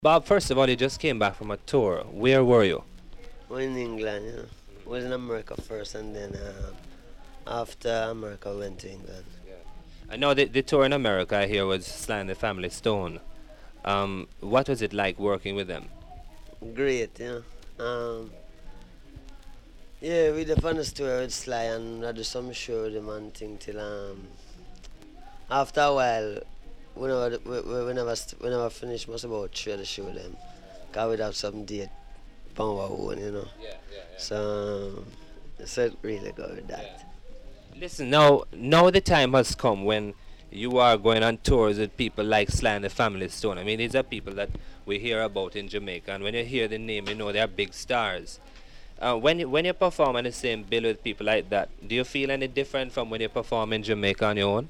Bob, first of all, you just came back from a tour. Where were you? We're in England, you know. Was in America first, and then after America, went to England. I know the tour in America I hear was Sly and the Family Stone. What was it like working with them? Great, you know. Yeah, we did on the tour with Sly, and I do some show with him and thing till after a while, we never finished most about three of the show them, cause we'd have some date on our own, you know. So it really good with that. Listen, now the time has come when you are going on tours with people like Sly and the Family Stone. I mean, these are people that we hear about in Jamaica, and when you hear the name, you know they are big stars. When you perform on the same bill with people like that, do you feel any different from when you perform in Jamaica on your own?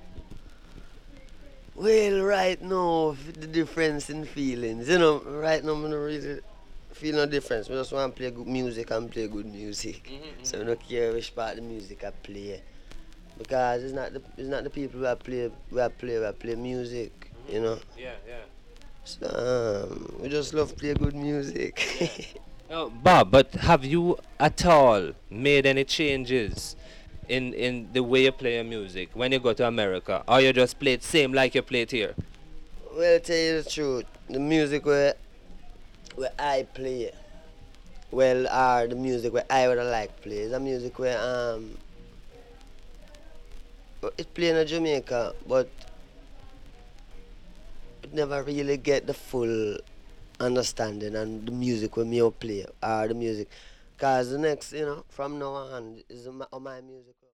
Well, right now, the difference in feelings, you know, right now, I don't really feel no difference. I just want to play good music and play good music. So I don't care which part of the music I play. Because it's not the people who play music, you know. Yeah, yeah. So we just love play good Yeah. music. Oh, Bob, but have you at all made any changes in the way you play your music when you go to America, or you just play it same like you play it here? Well, tell you the truth, the music where I play, well, are the music where I would like play. It's a music where it play in Jamaica, but it never really get the full understanding and the music when me play or the music. Cause the next, you know, from now on is my music.